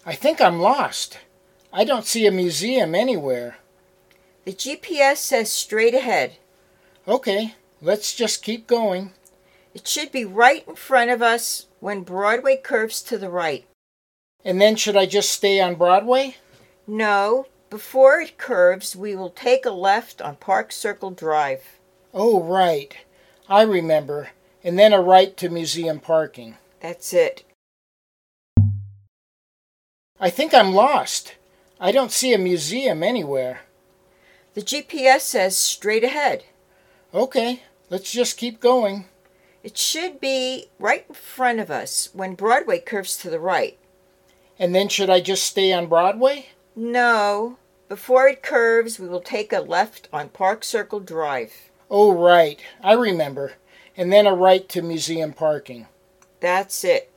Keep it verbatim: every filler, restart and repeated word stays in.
I think I'm lost. I don't see a museum anywhere. The G P S says straight ahead. Okay, let's just keep going. It should be right in front of us when Broadway curves to the right. And then should I just stay on Broadway? No, before it curves, we will take a left on Park Circle Drive. Oh, right. I remember. And then a right to museum parking. That's it. I think I'm lost. I don't see a museum anywhere. The G P S says straight ahead. Okay, let's just keep going. It should be right in front of us when Broadway curves to the right. And then should I just stay on Broadway? No, before it curves, we will take a left on Park Circle Drive. Oh, right. I remember. And then a right to museum parking. That's it.